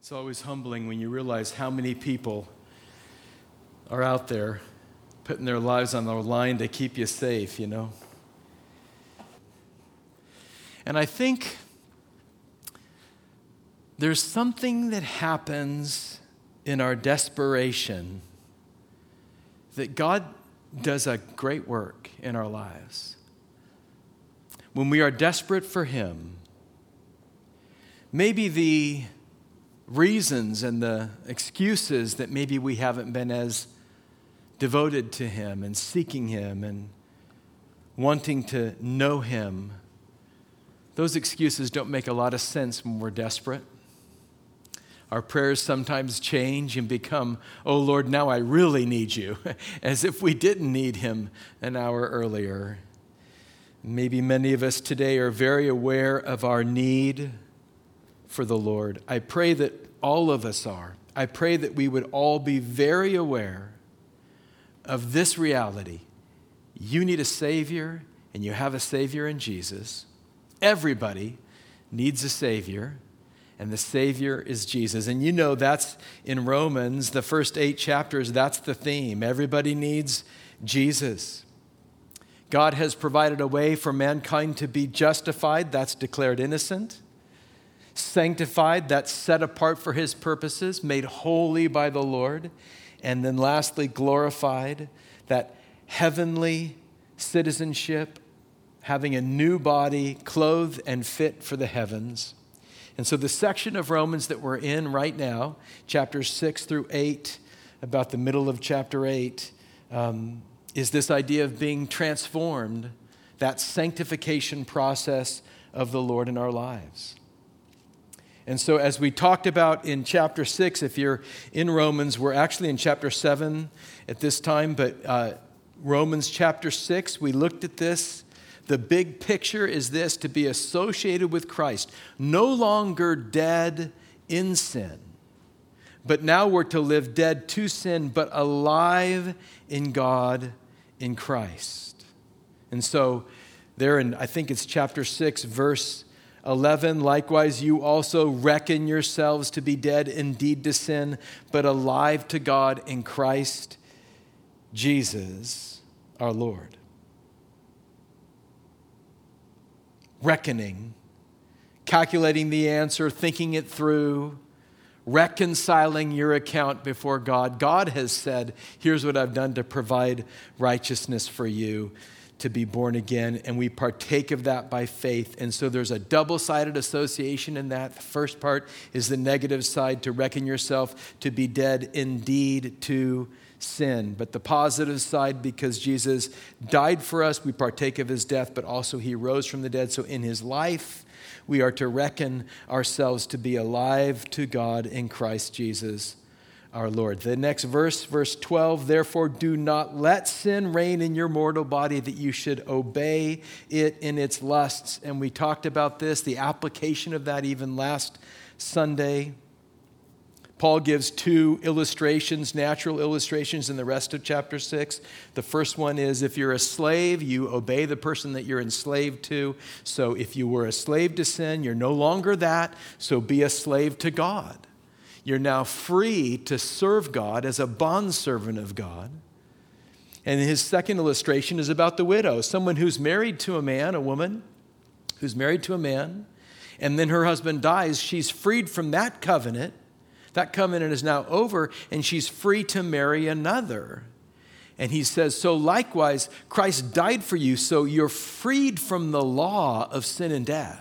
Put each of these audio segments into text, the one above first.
It's always humbling when you realize how many people are out there putting their lives on the line to keep you safe, And I think there's something that happens in our desperation that God does a great work in our lives. When we are desperate for Him, maybe the reasons and the excuses that maybe we haven't been as devoted to Him and seeking Him and wanting to know Him, those excuses don't make a lot of sense when we're desperate. Our prayers sometimes change and become, "Oh Lord, now I really need you," as if we didn't need Him an hour earlier. Maybe many of us today are very aware of our need for the Lord. I pray that all of us are. I pray that we would all be very aware of this reality. You need a Savior, and you have a Savior in Jesus. Everybody needs a Savior, and the Savior is Jesus. And that's in Romans, the first 8 chapters, that's the theme. Everybody needs Jesus. God has provided a way for mankind to be justified, that's declared innocent. Sanctified, that's set apart for His purposes, made holy by the Lord. And then lastly, glorified, that heavenly citizenship, having a new body, clothed and fit for the heavens. And so the section of Romans that we're in right now, chapters 6 through 8, about the middle of chapter 8, is this idea of being transformed, that sanctification process of the Lord in our lives. And so as we talked about in chapter 6, if you're in Romans, we're actually in chapter 7 at this time, but Romans chapter 6, we looked at this. The big picture is this: to be associated with Christ, no longer dead in sin, but now we're to live dead to sin, but alive in God in Christ. And so there in, I think it's chapter 6, verse 11, likewise, you also reckon yourselves to be dead indeed to sin, but alive to God in Christ Jesus our Lord. Reckoning, calculating the answer, thinking it through, reconciling your account before God. God has said, here's what I've done to provide righteousness for you, to be born again, and we partake of that by faith. And so there's a double-sided association in that. The first part is the negative side, to reckon yourself to be dead indeed to sin. But the positive side, because Jesus died for us, we partake of His death, but also He rose from the dead. So in His life, we are to reckon ourselves to be alive to God in Christ Jesus our Lord. The next verse, verse 12, therefore do not let sin reign in your mortal body, that you should obey it in its lusts. And we talked about this, the application of that even last Sunday. Paul gives 2 illustrations, natural illustrations, in the rest of chapter 6. The first one is, if you're a slave, you obey the person that you're enslaved to. So if you were a slave to sin, you're no longer that, so be a slave to God. You're now free to serve God as a bondservant of God. And his second illustration is about the widow, someone who's married to a man, a woman who's married to a man, and then her husband dies. She's freed from that covenant. That covenant is now over, and she's free to marry another. And he says, so likewise, Christ died for you, so you're freed from the law of sin and death.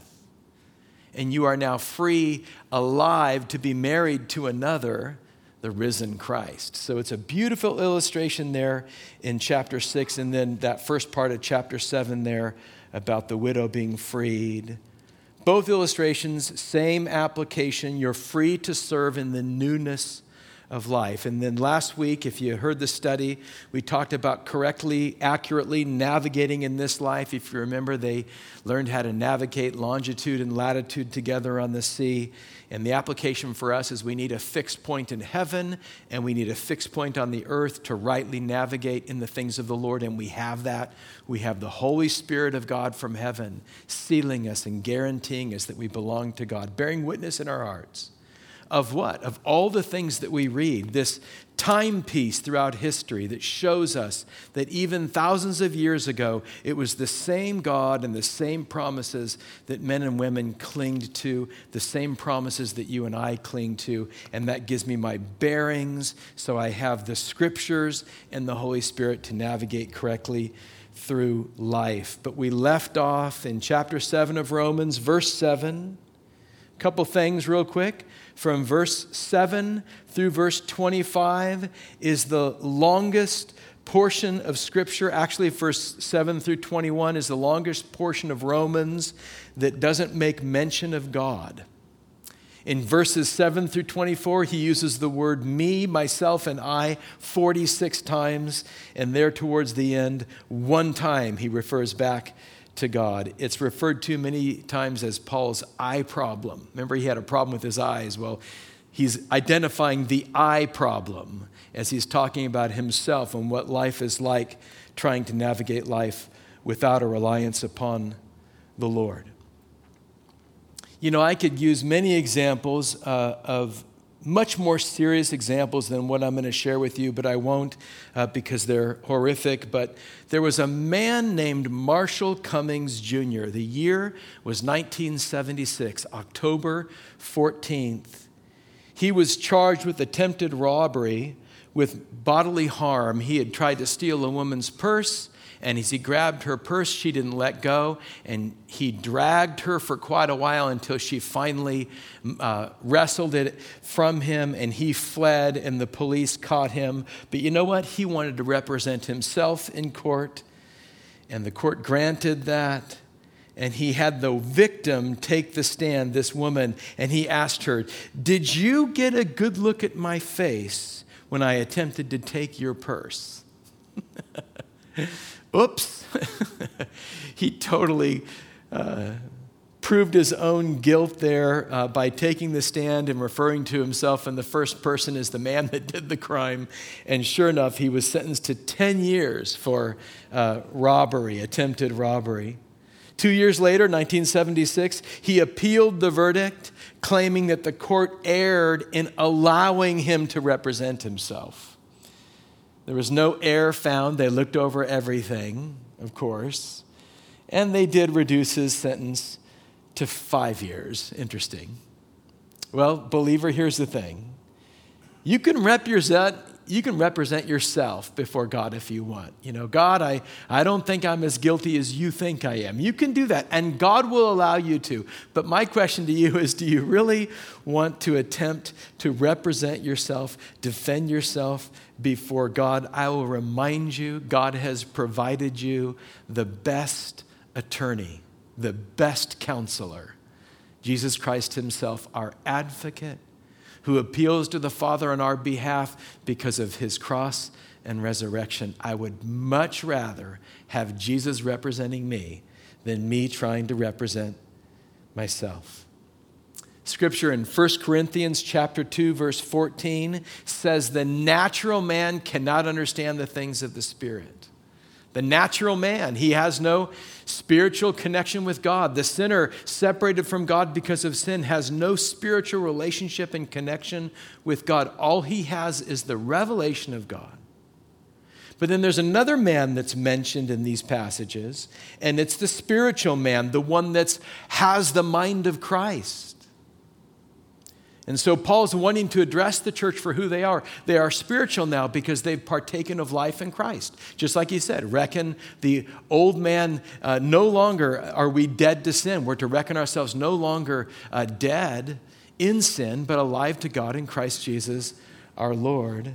And you are now free, alive, to be married to another, the risen Christ. So it's a beautiful illustration there in chapter 6, and then that first part of chapter 7 there about the widow being freed. Both illustrations, same application. You're free to serve in the newness of life. And then last week, if you heard the study, we talked about correctly, accurately navigating in this life. If you remember, they learned how to navigate longitude and latitude together on the sea. And the application for us is we need a fixed point in heaven, and we need a fixed point on the earth to rightly navigate in the things of the Lord. And we have that. We have the Holy Spirit of God from heaven sealing us and guaranteeing us that we belong to God, bearing witness in our hearts of what? Of all the things that we read, this timepiece throughout history that shows us that even thousands of years ago, it was the same God and the same promises that men and women clinged to, the same promises that you and I cling to, and that gives me my bearings, so I have the Scriptures and the Holy Spirit to navigate correctly through life. But we left off in chapter 7 of Romans, verse 7. A couple things real quick. From verse 7 through verse 25 is the longest portion of Scripture. Actually, verse 7 through 21 is the longest portion of Romans that doesn't make mention of God. In verses 7 through 24, he uses the word me, myself, and I 46 times. And there towards the end, one time he refers back to God. It's referred to many times as Paul's eye problem. Remember, he had a problem with his eyes. Well, he's identifying the eye problem as he's talking about himself and what life is like trying to navigate life without a reliance upon the Lord. You know, I could use many examples of much more serious examples than what I'm going to share with you, but I won't because they're horrific. But there was a man named Marshall Cummings Jr. The year was 1976, October 14th. He was charged with attempted robbery with bodily harm. He had tried to steal a woman's purse, and as he grabbed her purse, she didn't let go, and he dragged her for quite a while until she finally wrestled it from him, and he fled, and the police caught him. But you know what? He wanted to represent himself in court, and the court granted that, and he had the victim take the stand, this woman, and he asked her, "Did you get a good look at my face when I attempted to take your purse?" Oops. He totally proved his own guilt there by taking the stand and referring to himself in the first person as the man that did the crime. And sure enough, he was sentenced to 10 years for robbery, attempted robbery. 2 years later, 1976, he appealed the verdict, claiming that the court erred in allowing him to represent himself. There was no error found. They looked over everything, of course, and they did reduce his sentence to 5 years. Interesting. Well, believer, here's the thing. You can represent yourself before God if you want. You know, God, I don't think I'm as guilty as you think I am. You can do that, and God will allow you to. But my question to you is, do you really want to attempt to represent yourself, defend yourself before God? I will remind you, God has provided you the best attorney, the best counselor. Jesus Christ himself, our advocate, who appeals to the Father on our behalf because of his cross and resurrection. I would much rather have Jesus representing me than me trying to represent myself. Scripture in 1 Corinthians chapter 2, verse 14 says, the natural man cannot understand the things of the Spirit. The natural man, he has no spiritual connection with God. The sinner, separated from God because of sin, has no spiritual relationship and connection with God. All he has is the revelation of God. But then there's another man that's mentioned in these passages, and it's the spiritual man, the one that has the mind of Christ. And so Paul's wanting to address the church for who they are. They are spiritual now because they've partaken of life in Christ. Just like he said, reckon the old man, no longer are we dead to sin. We're to reckon ourselves no longer dead in sin, but alive to God in Christ Jesus our Lord.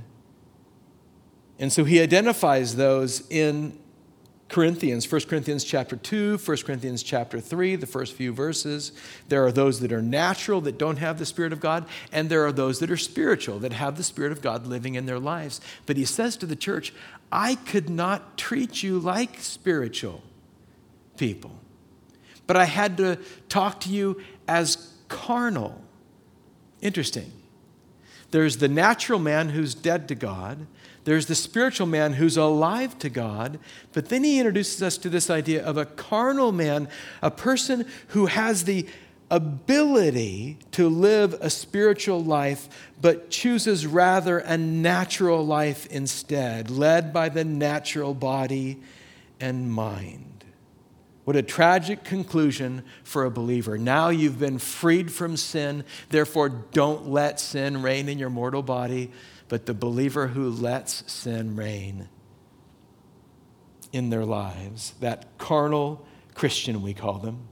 And so he identifies those in Corinthians, 1 Corinthians chapter 2, 1 Corinthians chapter 3, the first few verses. There are those that are natural, that don't have the Spirit of God, and there are those that are spiritual, that have the Spirit of God living in their lives. But he says to the church, I could not treat you like spiritual people, but I had to talk to you as carnal. Interesting. There's the natural man who's dead to God. There's the spiritual man who's alive to God, but then he introduces us to this idea of a carnal man, a person who has the ability to live a spiritual life, but chooses rather a natural life instead, led by the natural body and mind. What a tragic conclusion for a believer. Now you've been freed from sin, therefore don't let sin reign in your mortal body, but the believer who lets sin reign in their lives, that carnal Christian we call them.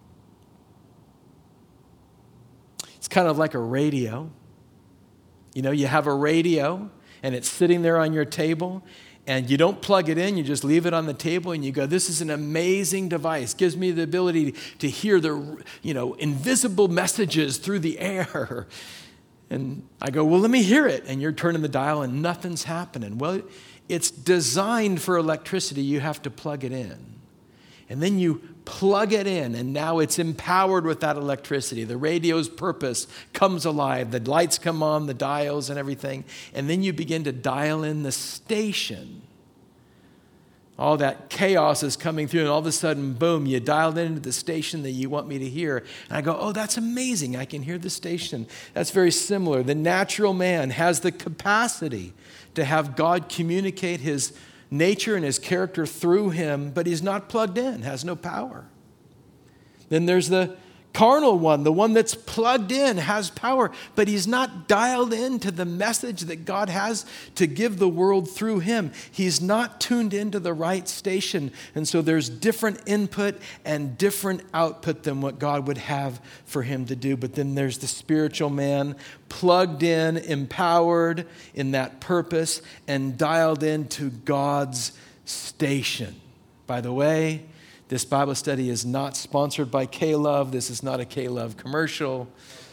It's kind of like a radio. You know, you have a radio and it's sitting there on your table and you don't plug it in, you just leave it on the table and you go, this is an amazing device. Gives me the ability to hear the, invisible messages through the air. And I go, well, let me hear it. And you're turning the dial and nothing's happening. Well, it's designed for electricity. You have to plug it in. And then you plug it in, and now it's empowered with that electricity. The radio's purpose comes alive. The lights come on, the dials and everything. And then you begin to dial in the station. All that chaos is coming through, and all of a sudden, boom, you dialed into the station that you want me to hear. And I go, oh, that's amazing. I can hear the station. That's very similar. The natural man has the capacity to have God communicate his nature and his character through him, but he's not plugged in, has no power. Then there's the carnal one, the one that's plugged in, has power, but he's not dialed into the message that God has to give the world through him. He's not tuned into the right station, and so there's different input and different output than what God would have for him to do. But then there's the spiritual man, plugged in, empowered in that purpose, and dialed into God's station. By the way, this Bible study is not sponsored by K-Love. This is not a K-Love commercial.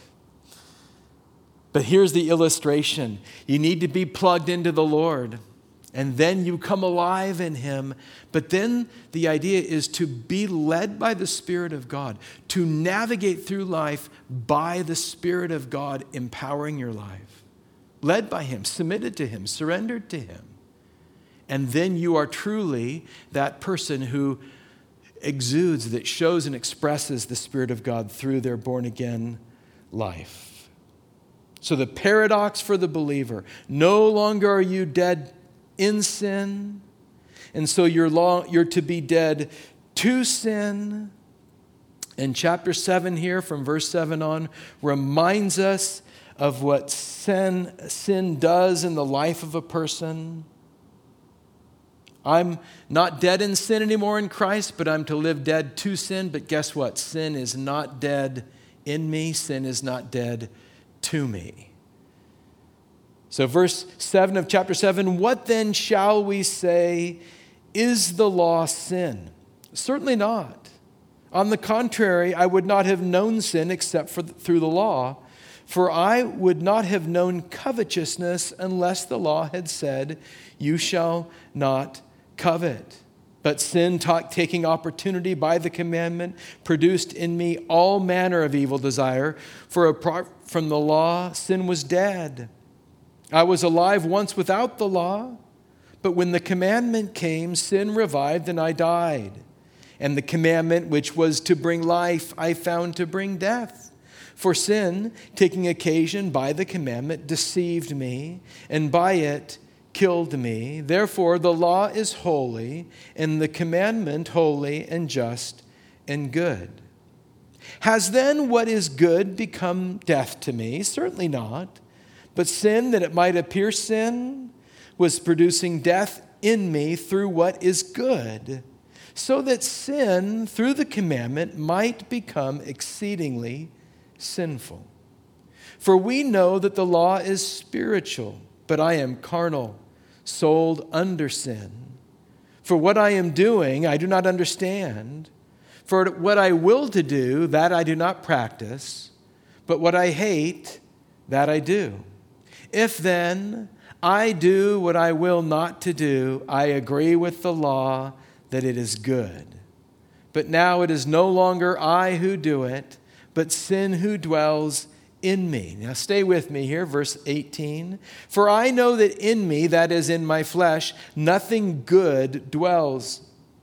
But here's the illustration. You need to be plugged into the Lord, and then you come alive in him. But then the idea is to be led by the Spirit of God, to navigate through life by the Spirit of God, empowering your life. Led by him, submitted to him, surrendered to him. And then you are truly that person who exudes, that shows and expresses the Spirit of God through their born-again life. So the paradox for the believer, no longer are you dead in sin, and so you're to be dead to sin. And chapter 7 here, from verse 7 on, reminds us of what sin does in the life of a person. I'm not dead in sin anymore in Christ, but I'm to live dead to sin. But guess what? Sin is not dead in me. Sin is not dead to me. So verse 7 of chapter 7, what then shall we say? Is the law sin? Certainly not. On the contrary, I would not have known sin except through the law. For I would not have known covetousness unless the law had said, you shall not covet. But sin, taking opportunity by the commandment, produced in me all manner of evil desire. For apart from the law, sin was dead. I was alive once without the law, but when the commandment came, sin revived and I died. And the commandment which was to bring life, I found to bring death. For sin, taking occasion by the commandment, deceived me, and by it killed me. Therefore, the law is holy, and the commandment holy and just and good. Has then what is good become death to me? Certainly not. But sin, that it might appear sin, was producing death in me through what is good, so that sin, through the commandment, might become exceedingly sinful. For we know that the law is spiritual, but I am carnal, sold under sin. For what I am doing, I do not understand. For what I will to do, that I do not practice. But what I hate, that I do. If then I do what I will not to do, I agree with the law that it is good. But now it is no longer I who do it, but sin who dwells in me. Now stay with me here, verse 18. For I know that in me, that is in my flesh, nothing good dwells.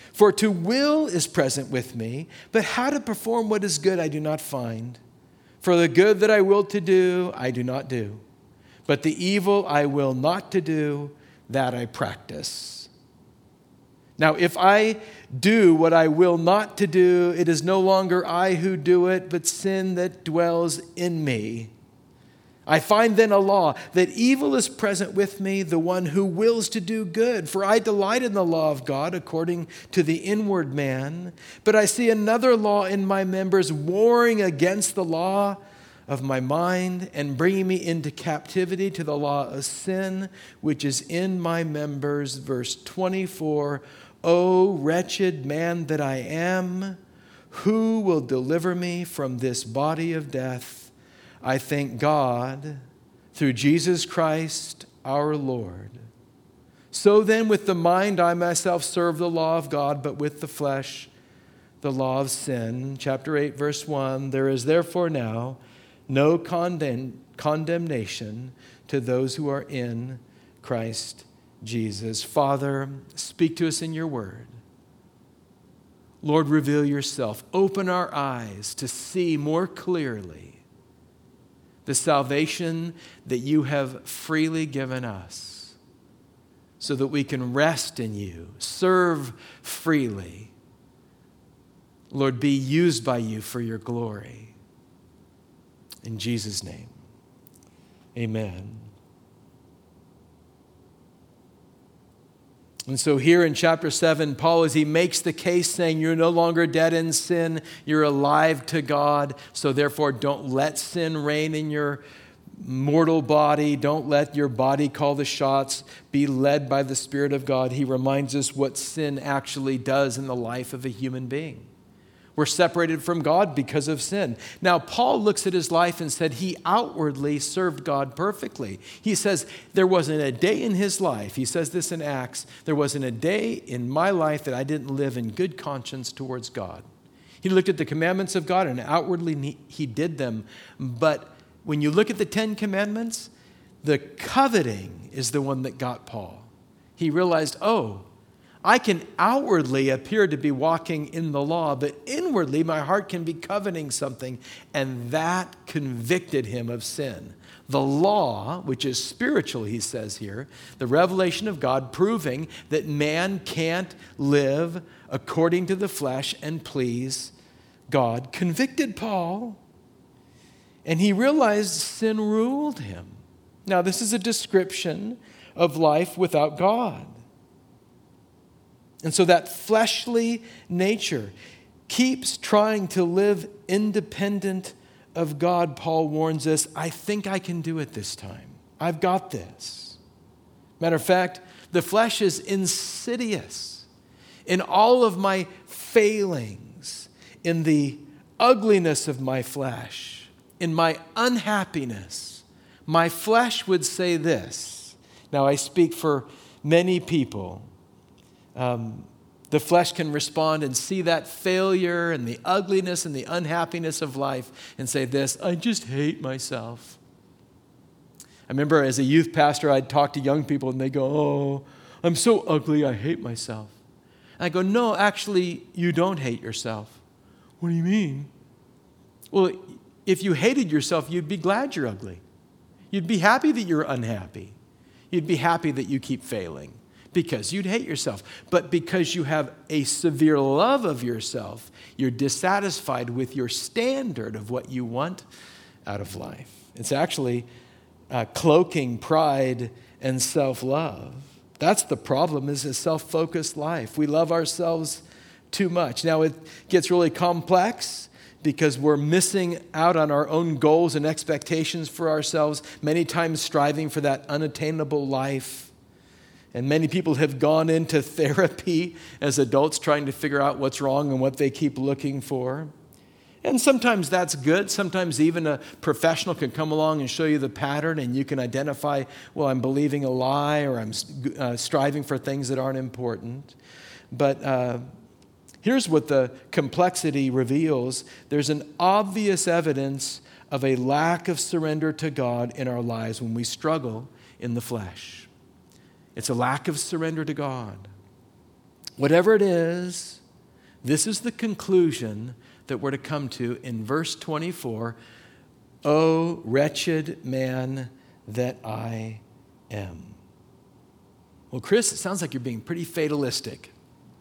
For to will is present with me, but how to perform what is good I do not find. For the good that I will to do, I do not do. But the evil I will not to do, that I practice. Now, if I do what I will not to do, it is no longer I who do it, but sin that dwells in me. I find then a law, that evil is present with me, the one who wills to do good. For I delight in the law of God according to the inward man. But I see another law in my members, warring against the law of my mind and bringing me into captivity to the law of sin, which is in my members. Verse 24, O wretched man that I am, who will deliver me from this body of death? I thank God through Jesus Christ our Lord. So then with the mind I myself serve the law of God, but with the flesh the law of sin. Chapter 8, verse 1, there is therefore now no condemnation to those who are in Christ Jesus. Father, speak to us in your word. Lord, reveal yourself. Open our eyes to see more clearly the salvation that you have freely given us so that we can rest in you, serve freely. Lord, be used by you for your glory. In Jesus' name, amen. And so here in chapter 7, Paul, as he makes the case saying you're no longer dead in sin, you're alive to God, so therefore don't let sin reign in your mortal body. Don't let your body call the shots. Be led by the Spirit of God. He reminds us what sin actually does in the life of a human being. We're separated from God because of sin. Now, Paul looks at his life and said he outwardly served God perfectly. He says there wasn't a day in his life, he says this in Acts, there wasn't a day in my life that I didn't live in good conscience towards God. He looked at the commandments of God and outwardly he did them. But when you look at the 10 commandments, the coveting is the one that got Paul. He realized, I can outwardly appear to be walking in the law, but inwardly my heart can be coveting something, and that convicted him of sin. The law, which is spiritual, he says here, the revelation of God proving that man can't live according to the flesh and please God, convicted Paul, and he realized sin ruled him. Now, this is a description of life without God. And so that fleshly nature keeps trying to live independent of God. Paul warns us, I think I can do it this time. I've got this. Matter of fact, the flesh is insidious in all of my failings, in the ugliness of my flesh, in my unhappiness. My flesh would say this. Now, I speak for many people. The flesh can respond and see that failure and the ugliness and the unhappiness of life and say this, I just hate myself. I remember as a youth pastor, I'd talk to young people and they go, I'm so ugly, I hate myself. And I go, no, actually, you don't hate yourself. What do you mean? Well, if you hated yourself, you'd be glad you're ugly. You'd be happy that you're unhappy. You'd be happy that you keep failing. Because you'd hate yourself. But because you have a severe love of yourself, you're dissatisfied with your standard of what you want out of life. It's actually cloaking pride and self-love. That's the problem, is a self-focused life. We love ourselves too much. Now, it gets really complex because we're missing out on our own goals and expectations for ourselves, many times striving for that unattainable life. And many people have gone into therapy as adults trying to figure out what's wrong and what they keep looking for. And sometimes that's good. Sometimes even a professional can come along and show you the pattern and you can identify, well, I'm believing a lie or I'm striving for things that aren't important. But here's what the complexity reveals. There's an obvious evidence of a lack of surrender to God in our lives when we struggle in the flesh. It's a lack of surrender to God. Whatever it is, this is the conclusion that we're to come to in verse 24. O wretched man that I am. Well, Chris, it sounds like you're being pretty fatalistic.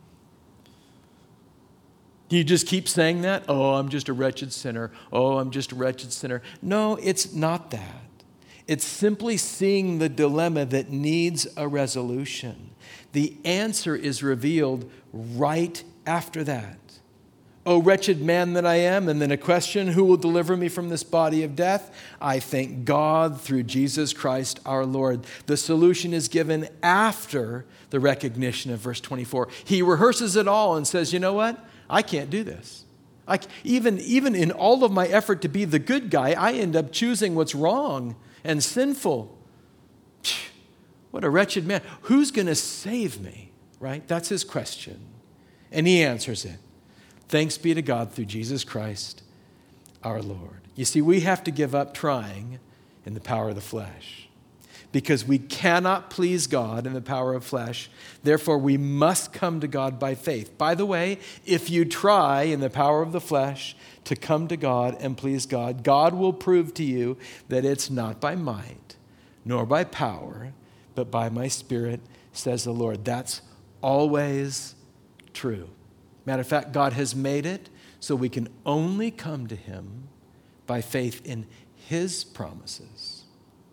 Do you just keep saying that? Oh, I'm just a wretched sinner. Oh, I'm just a wretched sinner. No, it's not that. It's simply seeing the dilemma that needs a resolution. The answer is revealed right after that. O wretched man that I am, and then a question, who will deliver me from this body of death? I thank God through Jesus Christ our Lord. The solution is given after the recognition of verse 24. He rehearses it all and says, you know what? I can't do this. Even in all of my effort to be the good guy, I end up choosing what's wrong and sinful. What a wretched man. Who's going to save me? Right? That's his question. And he answers it. Thanks be to God through Jesus Christ our Lord. You see, we have to give up trying in the power of the flesh because we cannot please God in the power of flesh. Therefore, we must come to God by faith. By the way, if you try in the power of the flesh to come to God and please God, God will prove to you that it's not by might nor by power, but by my Spirit, says the Lord. That's always true. Matter of fact, God has made it so we can only come to him by faith in his promises.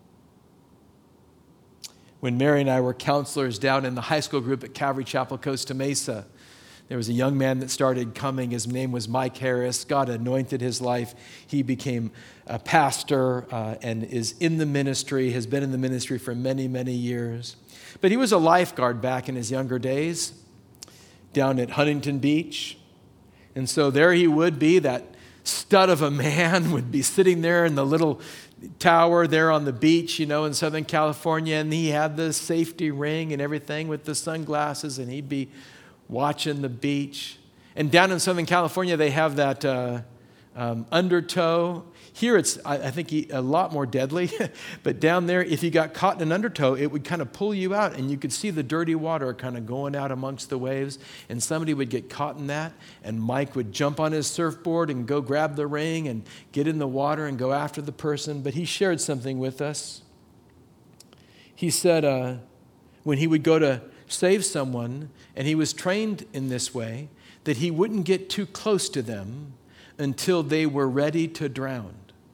When Mary and I were counselors down in the high school group at Calvary Chapel, Costa Mesa, there was a young man that started coming. His name was Mike Harris. God anointed his life. He became a pastor and is in the ministry, has been in the ministry for many, many years. But he was a lifeguard back in his younger days down at Huntington Beach. And so there he would be, that stud of a man would be sitting there in the little tower there on the beach, in Southern California, and he had the safety ring and everything with the sunglasses, and he'd be watching the beach. And down in Southern California, they have that undertow. Here it's, I think, a lot more deadly. But down there, if you got caught in an undertow, it would kind of pull you out, and you could see the dirty water kind of going out amongst the waves. And somebody would get caught in that, and Mike would jump on his surfboard and go grab the ring and get in the water and go after the person. But he shared something with us. He said when he would go to save someone, and he was trained in this way, that he wouldn't get too close to them until they were ready to drown.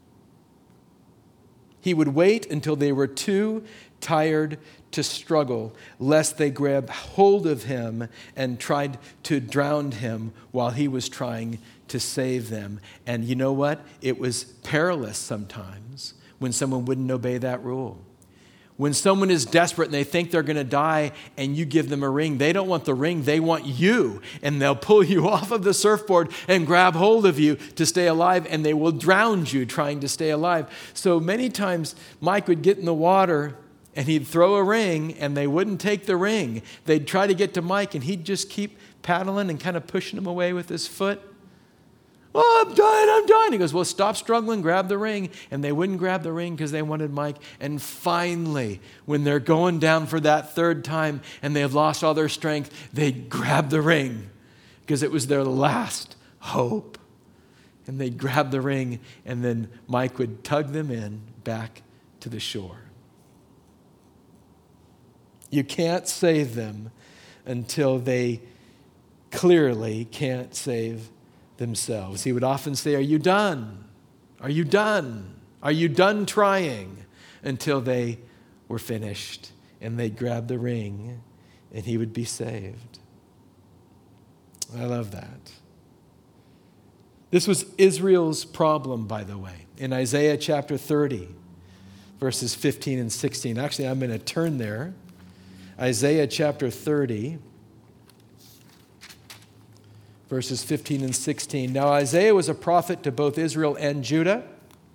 He would wait until they were too tired to struggle, lest they grab hold of him and tried to drown him while he was trying to save them. And you know what? It was perilous sometimes when someone wouldn't obey that rule. When someone is desperate and they think they're going to die and you give them a ring, they don't want the ring, they want you. And they'll pull you off of the surfboard and grab hold of you to stay alive, and they will drown you trying to stay alive. So many times Mike would get in the water and he'd throw a ring and they wouldn't take the ring. They'd try to get to Mike and he'd just keep paddling and kind of pushing him away with his foot. Oh, I'm dying. He goes, well, stop struggling, grab the ring. And they wouldn't grab the ring because they wanted Mike. And finally, when they're going down for that third time and they've lost all their strength, they'd grab the ring because it was their last hope. And they'd grab the ring, and then Mike would tug them in back to the shore. You can't save them until they clearly can't save themselves. He would often say, are you done? Are you done? Are you done trying? Until they were finished and they'd grab the ring and he would be saved. I love that. This was Israel's problem, by the way, in Isaiah chapter 30, verses 15 and 16. Actually, I'm going to turn there. Isaiah chapter 30, verses 15 and 16. Now, Isaiah was a prophet to both Israel and Judah.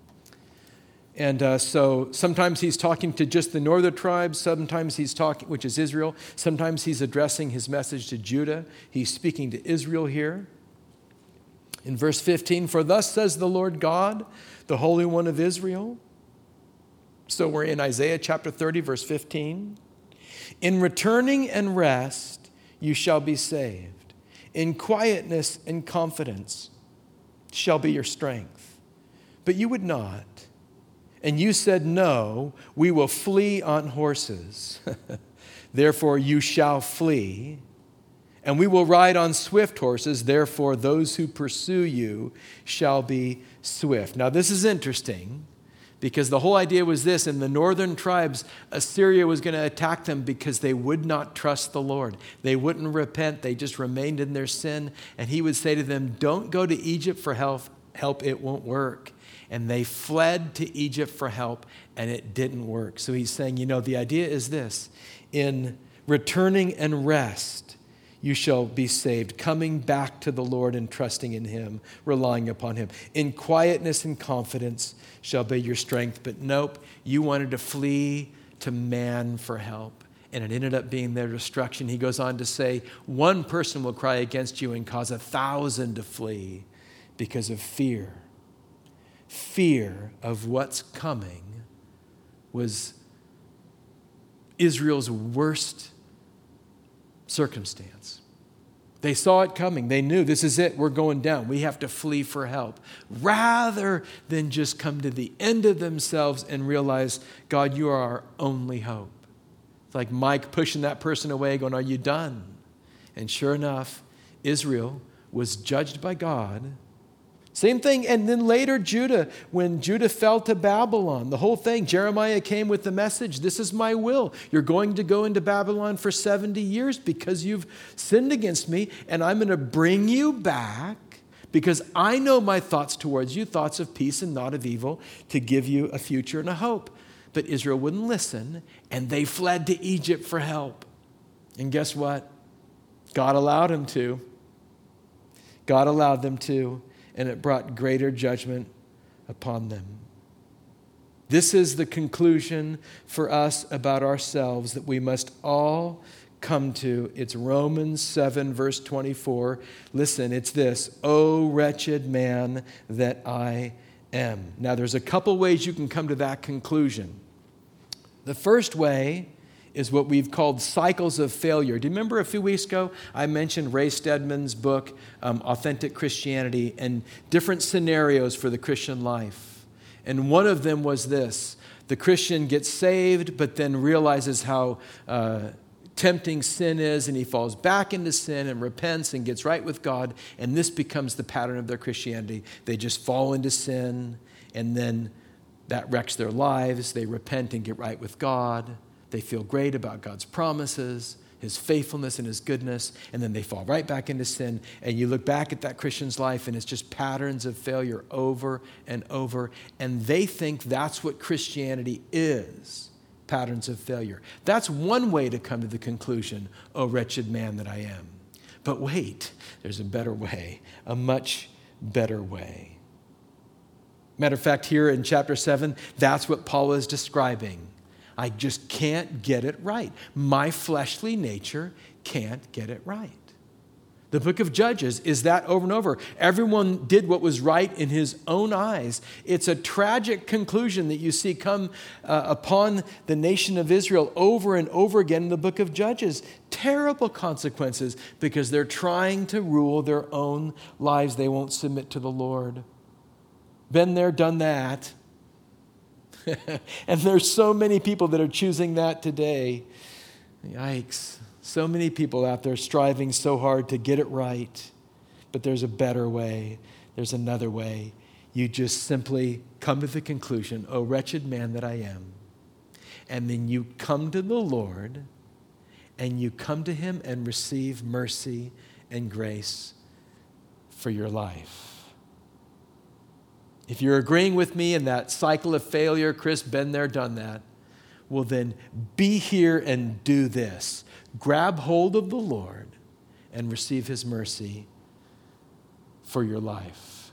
And so sometimes he's talking to just the northern tribes. Sometimes he's talking, which is Israel. Sometimes he's addressing his message to Judah. He's speaking to Israel here. In verse 15, for thus says the Lord God, the Holy One of Israel. So we're in Isaiah chapter 30, verse 15. In returning and rest, you shall be saved. In quietness and confidence shall be your strength. But you would not. And you said, no, we will flee on horses. Therefore you shall flee. And we will ride on swift horses. Therefore those who pursue you shall be swift. Now this is interesting, because the whole idea was this: in the northern tribes, Assyria was going to attack them because they would not trust the Lord. They wouldn't repent. They just remained in their sin. And he would say to them, don't go to Egypt for help, it won't work. And they fled to Egypt for help, and it didn't work. So he's saying, the idea is this: in returning and rest, you shall be saved, coming back to the Lord and trusting in him, relying upon him. In quietness and confidence shall be your strength. But nope, you wanted to flee to man for help, and it ended up being their destruction. He goes on to say, one person will cry against you and cause 1,000 to flee because of fear. Fear of what's coming was Israel's worst circumstance. They saw it coming. They knew, this is it. We're going down. We have to flee for help. Rather than just come to the end of themselves and realize, God, you are our only hope. It's like Mike pushing that person away, going, are you done? And sure enough, Israel was judged by God. Same thing, and then later Judah, when Judah fell to Babylon, the whole thing, Jeremiah came with the message, this is my will. You're going to go into Babylon for 70 years because you've sinned against me, and I'm going to bring you back because I know my thoughts towards you, thoughts of peace and not of evil, to give you a future and a hope. But Israel wouldn't listen, and they fled to Egypt for help. And guess what? God allowed them to. God allowed them to. And it brought greater judgment upon them. This is the conclusion for us about ourselves that we must all come to. It's Romans 7, verse 24. Listen, it's this: O wretched man that I am. Now, there's a couple ways you can come to that conclusion. The first way is what we've called cycles of failure. Do you remember a few weeks ago I mentioned Ray Stedman's book, Authentic Christianity, and different scenarios for the Christian life? And one of them was this: the Christian gets saved, but then realizes how tempting sin is, and he falls back into sin and repents and gets right with God, and this becomes the pattern of their Christianity. They just fall into sin, and then that wrecks their lives. They repent and get right with God. They feel great about God's promises, his faithfulness and his goodness, and then they fall right back into sin. And you look back at that Christian's life, and it's just patterns of failure over and over. And they think that's what Christianity is, patterns of failure. That's one way to come to the conclusion, oh, wretched man that I am. But wait, there's a better way, a much better way. Matter of fact, here in chapter 7, that's what Paul is describing. I just can't get it right. My fleshly nature can't get it right. The book of Judges is that over and over. Everyone did what was right in his own eyes. It's a tragic conclusion that you see come upon the nation of Israel over and over again in the book of Judges. Terrible consequences because they're trying to rule their own lives. They won't submit to the Lord. Been there, done that. And there's so many people that are choosing that today. Yikes. So many people out there striving so hard to get it right. But there's a better way. There's another way. You just simply come to the conclusion, oh, wretched man that I am. And then you come to the Lord, and you come to him and receive mercy and grace for your life. If you're agreeing with me in that cycle of failure, Chris, been there, done that, well then be here and do this. Grab hold of the Lord and receive his mercy for your life.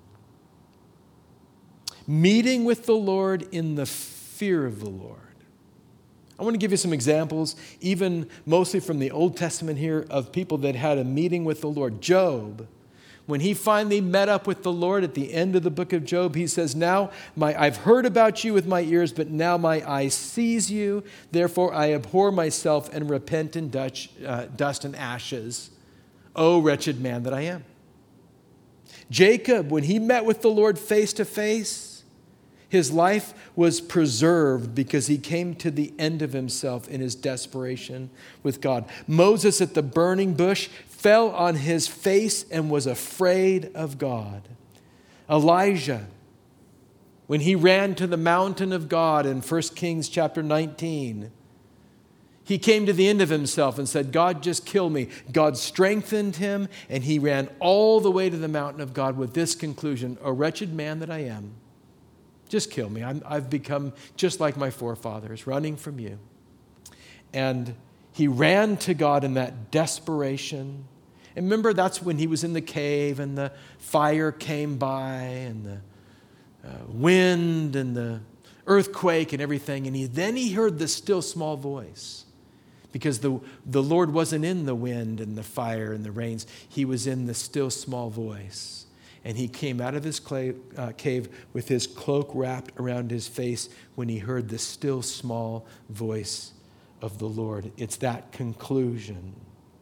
Meeting with the Lord in the fear of the Lord. I want to give you some examples, even mostly from the Old Testament here, of people that had a meeting with the Lord. Job, When he finally met up with the Lord at the end of the book of Job, he says, now I've heard about you with my ears, but now my eye sees you. Therefore I abhor myself and repent in dust and ashes. O wretched man that I am. Jacob, when he met with the Lord face to face, his life was preserved because he came to the end of himself in his desperation with God. Moses at the burning bush fell on his face and was afraid of God. Elijah, when he ran to the mountain of God in 1 Kings chapter 19, he came to the end of himself and said, God, just kill me. God strengthened him, and he ran all the way to the mountain of God with this conclusion, "O wretched man that I am, just kill me. I've become just like my forefathers, running from you." And he ran to God in that desperation. And remember, that's when he was in the cave and the fire came by and the wind and the earthquake and everything. And then he heard the still small voice, because the Lord wasn't in the wind and the fire and the rains. He was in the still small voice. And he came out of his cave with his cloak wrapped around his face when he heard the still small voice of the Lord. It's that conclusion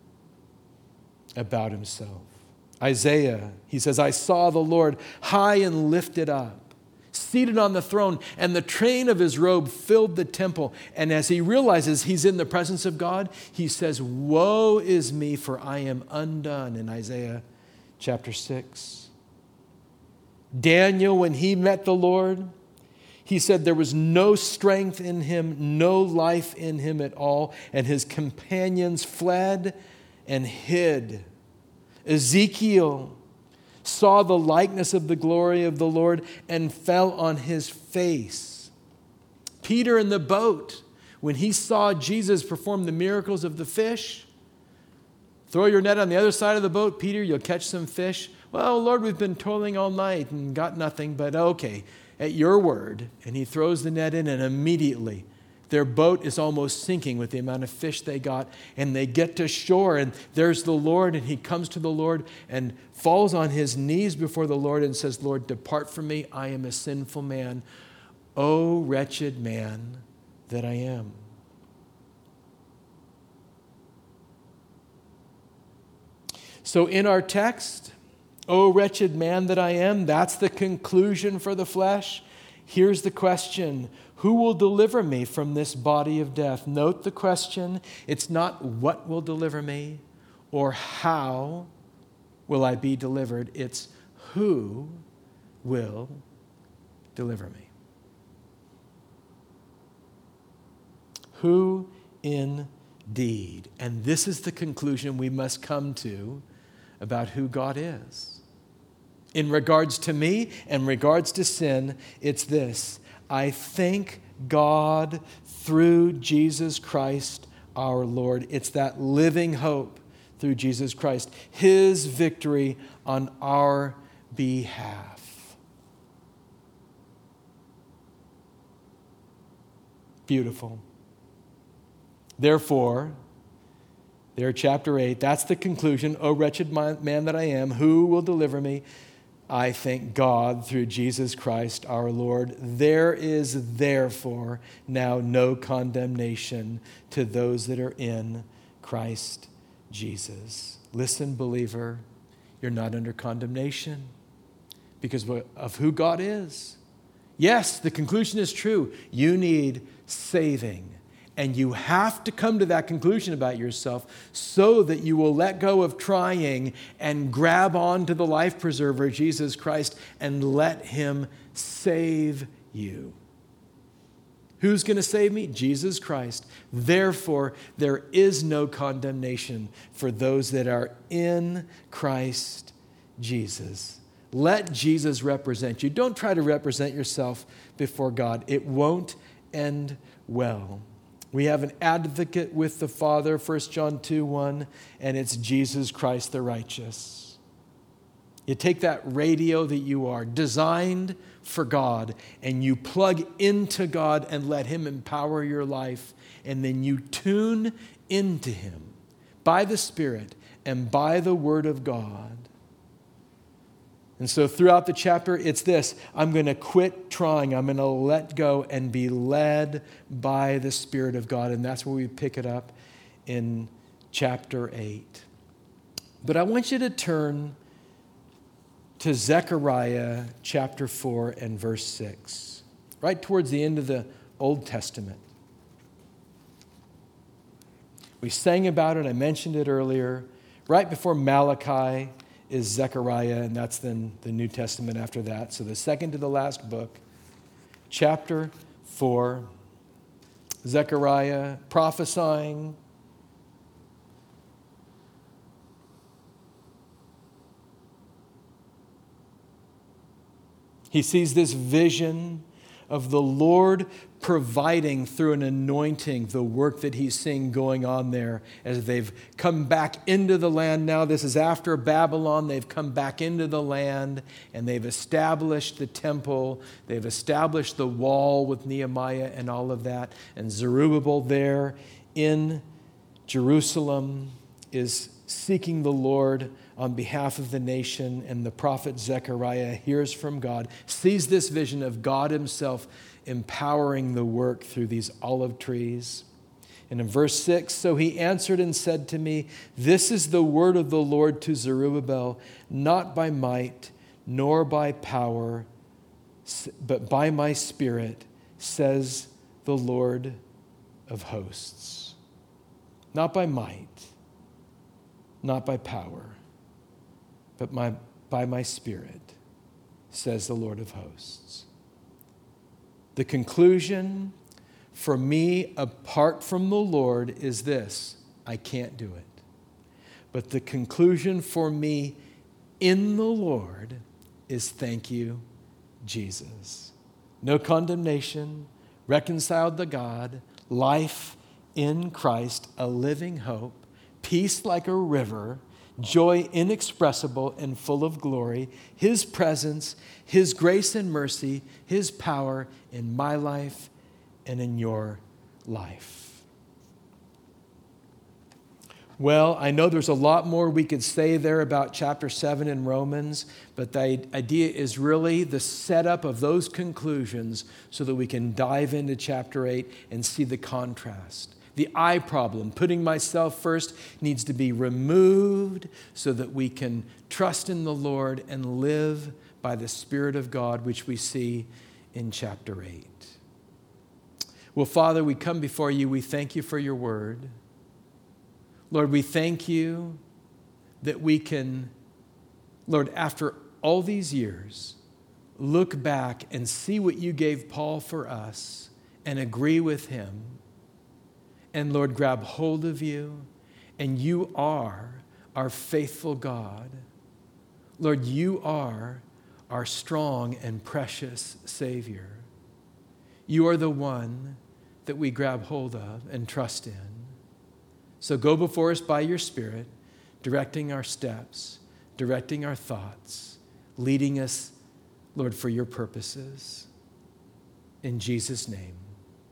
about himself. Isaiah, he says, I saw the Lord high and lifted up, seated on the throne, and the train of his robe filled the temple. And as he realizes he's in the presence of God, he says, woe is me, for I am undone, in Isaiah chapter 6. Daniel, when he met the Lord, he said there was no strength in him, no life in him at all, and his companions fled and hid. Ezekiel saw the likeness of the glory of the Lord and fell on his face. Peter in the boat, when he saw Jesus perform the miracles of the fish, throw your net on the other side of the boat, Peter, you'll catch some fish. Well, Lord, we've been toiling all night and got nothing, but okay, at your word. And he throws the net in, and immediately their boat is almost sinking with the amount of fish they got. And they get to shore, and there's the Lord, and he comes to the Lord and falls on his knees before the Lord and says, Lord, depart from me, I am a sinful man. O wretched man that I am. So in our text, O wretched man that I am, that's the conclusion for the flesh. Here's the question: who will deliver me from this body of death? Note the question. It's not what will deliver me or how will I be delivered. It's who will deliver me. Who indeed? And this is the conclusion we must come to about who God is. In regards to me and regards to sin, it's this: I thank God through Jesus Christ our Lord. It's that living hope through Jesus Christ, his victory on our behalf. Beautiful. Therefore, there, chapter 8, that's the conclusion. O wretched man that I am, who will deliver me? I thank God through Jesus Christ our Lord. There is therefore now no condemnation to those that are in Christ Jesus. Listen, believer, you're not under condemnation because of who God is. Yes, the conclusion is true. You need saving. And you have to come to that conclusion about yourself so that you will let go of trying and grab on to the life preserver, Jesus Christ, and let him save you. Who's going to save me? Jesus Christ. Therefore, there is no condemnation for those that are in Christ Jesus. Let Jesus represent you. Don't try to represent yourself before God. It won't end well. We have an advocate with the Father, 1 John 2:1, and it's Jesus Christ the righteous. You take that radio that you are, designed for God, and you plug into God and let him empower your life, and then you tune into him by the Spirit and by the Word of God. And so throughout the chapter, it's this: I'm going to quit trying. I'm going to let go and be led by the Spirit of God. And that's where we pick it up in chapter 8. But I want you to turn to Zechariah chapter 4 and verse 6, right towards the end of the Old Testament. We sang about it. I mentioned it earlier. Right before Malachi is Zechariah, and that's then the New Testament after that. So the second to the last book, chapter 4, Zechariah prophesying. He sees this vision of the Lord providing through an anointing the work that he's seeing going on there as they've come back into the land now. This is after Babylon. They've come back into the land and they've established the temple. They've established the wall with Nehemiah and all of that. And Zerubbabel there in Jerusalem is seeking the Lord on behalf of the nation. And the prophet Zechariah hears from God, sees this vision of God himself empowering the work through these olive trees. And in verse 6, so he answered and said to me, this is the word of the Lord to Zerubbabel, not by might nor by power, but by my Spirit, says the Lord of hosts. Not by might, not by power, but by my Spirit, says the Lord of hosts. The conclusion for me, apart from the Lord, is this: I can't do it. But the conclusion for me in the Lord is thank you, Jesus. No condemnation, reconciled to God, life in Christ, a living hope, peace like a river, joy inexpressible and full of glory, his presence, his grace and mercy, his power in my life and in your life. Well, I know there's a lot more we could say there about chapter 7 in Romans, but the idea is really the setup of those conclusions so that we can dive into chapter 8 and see the contrast. The I problem, putting myself first, needs to be removed so that we can trust in the Lord and live by the Spirit of God, which we see in chapter 8. Well, Father, we come before you. We thank you for your word. Lord, we thank you that we can, Lord, after all these years, look back and see what you gave Paul for us and agree with him. And Lord, grab hold of you, and you are our faithful God. Lord, you are our strong and precious Savior. You are the one that we grab hold of and trust in. So go before us by your Spirit, directing our steps, directing our thoughts, leading us, Lord, for your purposes. In Jesus' name.